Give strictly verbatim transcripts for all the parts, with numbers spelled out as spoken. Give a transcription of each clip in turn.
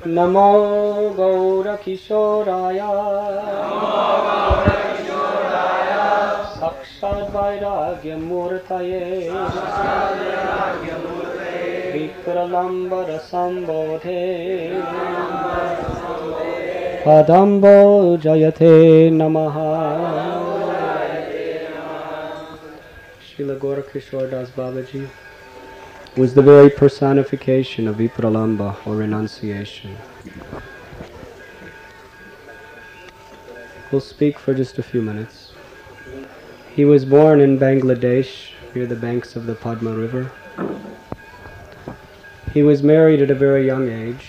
Namo Gaura Kishoraya Sakshat Vairagya Murtaye Vikralambara Sambodhe Padambo Jayate Namaha. Srila Gorakishore Das Babaji was the very personification of Vipralamba, or renunciation. We'll speak for just a few minutes. He was born in Bangladesh, near the banks of the Padma River. He was married at a very young age,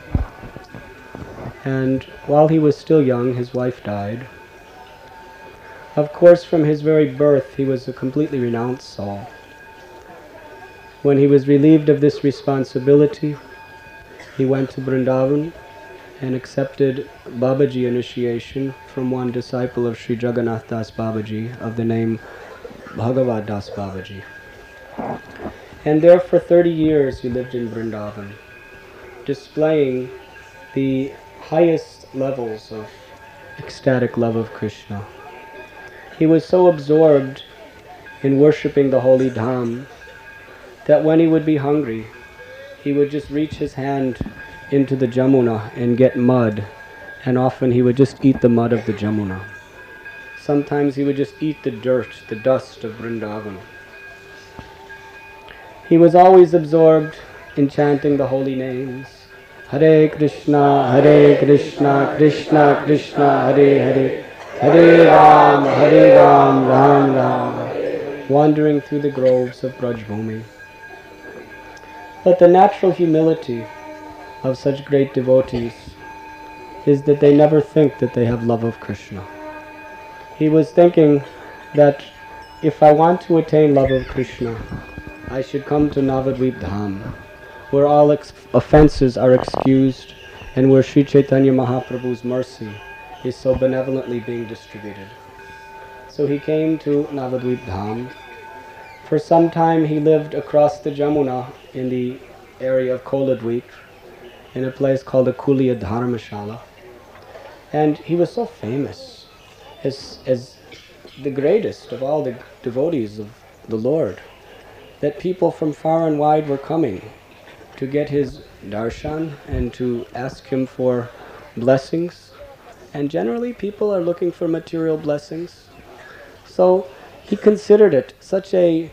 and while he was still young, his wife died. Of course, from his very birth, he was a completely renounced soul. When he was relieved of this responsibility, he went to Vrindavan and accepted Babaji initiation from one disciple of Sri Jagannath Das Babaji of the name Bhagavad Das Babaji. And there for thirty years he lived in Vrindavan, displaying the highest levels of ecstatic love of Krishna. He was so absorbed in worshipping the holy Dham that when he would be hungry, he would just reach his hand into the Jamuna and get mud, and often he would just eat the mud of the Jamuna. Sometimes he would just eat the dirt, the dust of Vrindavan. He was always absorbed in chanting the holy names. Hare Krishna, Hare Krishna, Krishna Krishna, Hare Hare, Hare Ram, Hare Ram, Ram Ram, wandering through the groves of Brajbhumi. But the natural humility of such great devotees is that they never think that they have love of Krishna. He was thinking that if I want to attain love of Krishna, I should come to Navadvip Dham, where all ex- offenses are excused and where Sri Chaitanya Mahaprabhu's mercy is so benevolently being distributed. So he came to Navadvip Dham. For some time he lived across the Jamuna in the area of Koladweep, in a place called Akuliya Dharmashala. And he was so famous as, as the greatest of all the devotees of the Lord, that people from far and wide were coming to get his darshan and to ask him for blessings. And generally people are looking for material blessings. So he considered it such a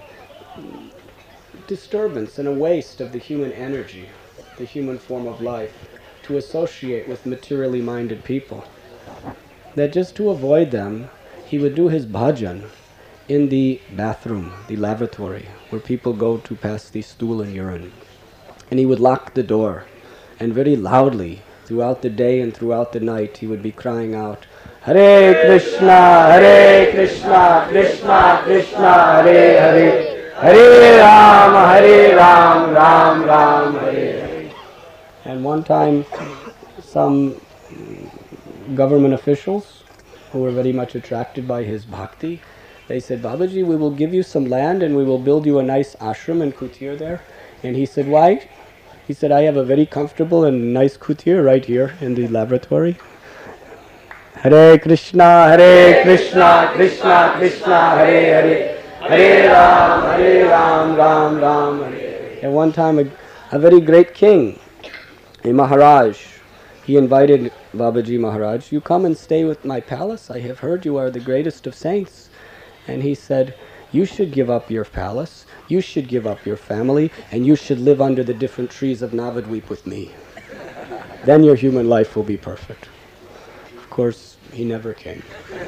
disturbance and a waste of the human energy, the human form of life, to associate with materially minded people, that just to avoid them, he would do his bhajan in the bathroom, the lavatory, where people go to pass the stool and urine. And he would lock the door, and very loudly, throughout the day and throughout the night, he would be crying out, Hare Krishna, Hare Krishna, Krishna Krishna, Hare Hare, Hare Ram, Hare Ram, Ram Ram, Hare Hare. And one time, some government officials who were very much attracted by his bhakti, they said, Babaji, we will give you some land and we will build you a nice ashram and kutir there. And he said, why? He said, I have a very comfortable and nice kutir right here in the lavatory. Hare Krishna, Hare Krishna, Krishna Krishna, Hare Hare, Hare Ram, Hare Ram, Ram Ram, Hare. At one time, a, a very great king, a Maharaj, he invited Babaji Maharaj, you come and stay with my palace. I have heard you are the greatest of saints. And he said, you should give up your palace, you should give up your family, and you should live under the different trees of Navadvip with me. Then your human life will be perfect. Of course, he never came.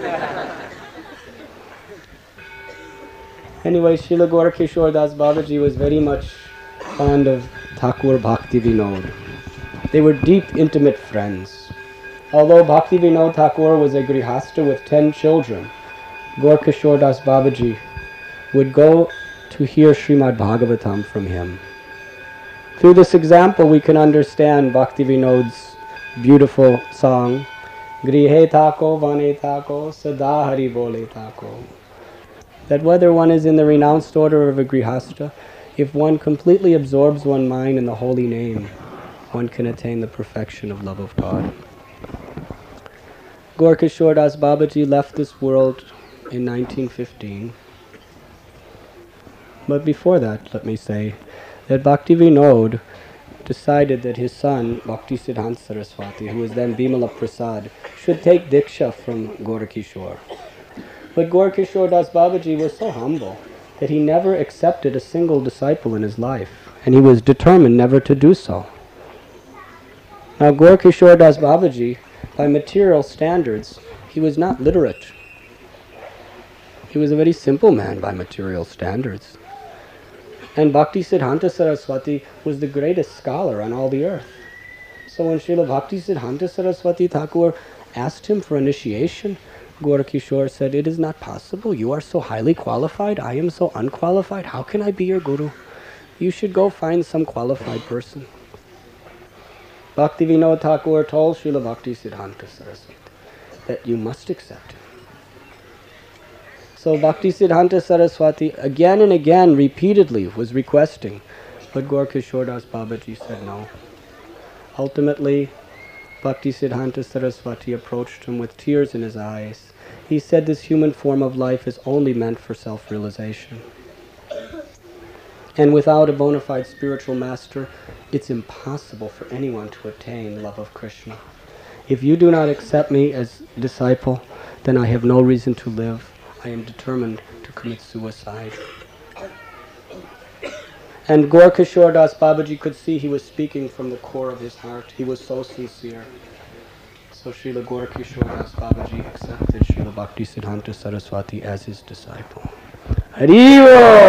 Anyway, Srila Gorakishore Das Babaji was very much fond of Thakur Bhakti Vinod. They were deep, intimate friends. Although Bhakti Vinod Thakur was a grihasta with ten children, Gorakishore Das Babaji would go to hear Srimad Bhagavatam from him. Through this example, we can understand Bhakti Vinod's beautiful song, Grihe Thako, Vane Thako, Sada Hari Bole Thako. That whether one is in the renounced order of a grihasta, if one completely absorbs one's mind in the holy name, one can attain the perfection of love of God. Gaura Das Babaji left this world in nineteen fifteen. But before that, let me say, that Bhakti Vinod decided that his son, Bhakti Siddhanta Saraswati, who was then Bimala Prasad, should take Diksha from Gaura. But Gaura Das Babaji was so humble that he never accepted a single disciple in his life, and he was determined never to do so. Now Gaura Das Babaji, by material standards, he was not literate. He was a very simple man by material standards. And Bhakti Siddhanta Saraswati was the greatest scholar on all the earth. So when Srila Bhakti Siddhanta Saraswati Thakur asked him for initiation, Gaura said, "It is not possible. You are so highly qualified. I am so unqualified. How can I be your guru? You should go find some qualified person." Bhakti Vinod Thakur told Srila Bhakti Siddhanta Saraswati that you must accept him. So Bhakti Siddhanta Saraswati again and again repeatedly was requesting, but Gaura Das Babaji said no. Ultimately, Bhakti Siddhanta Saraswati approached him with tears in his eyes. He said this human form of life is only meant for self-realization. And without a bona fide spiritual master, it's impossible for anyone to attain love of Krishna. If you do not accept me as disciple, then I have no reason to live. I am determined to commit suicide. And Gaura Das Babaji could see he was speaking from the core of his heart. He was so sincere. So Srila Gaura Das Babaji accepted Srila Bhakti Siddhanta Saraswati as his disciple. Haribo!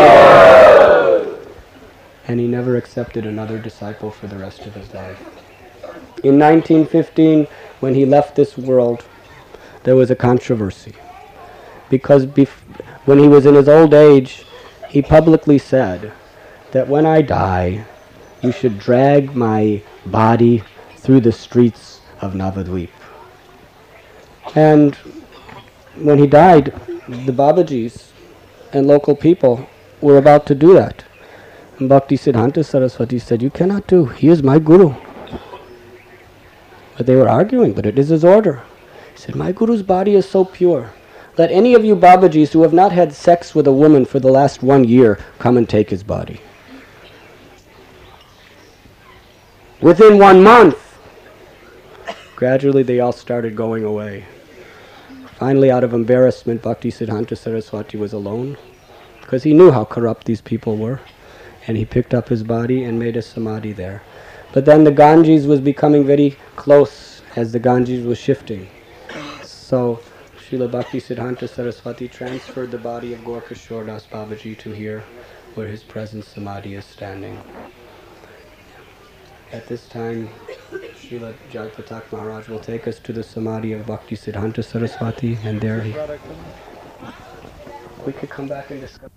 And he never accepted another disciple for the rest of his life. In nineteen fifteen, when he left this world, there was a controversy. Because bef- when he was in his old age, he publicly said that when I die, you should drag my body through the streets of Navadvip. And when he died, the Babajis and local people were about to do that. And Bhakti Siddhanta Saraswati said, "You cannot do. He is my guru." But they were arguing, but it is his order. He said, "My guru's body is so pure. Let any of you Babajis who have not had sex with a woman for the last one year come and take his body." Within one month, gradually they all started going away. Finally, out of embarrassment, Bhakti Siddhanta Saraswati was alone, because he knew how corrupt these people were. And he picked up his body and made a samadhi there. But then the Ganges was becoming very close as the Ganges was shifting. So Srila Bhakti Siddhanta Saraswati transferred the body of Gaura Das Babaji to here, where his present samadhi is standing. At this time, Srila Jaypatak Maharaj will take us to the samadhi of Bhakti Siddhanta Saraswati, and there he... We could come back and discuss.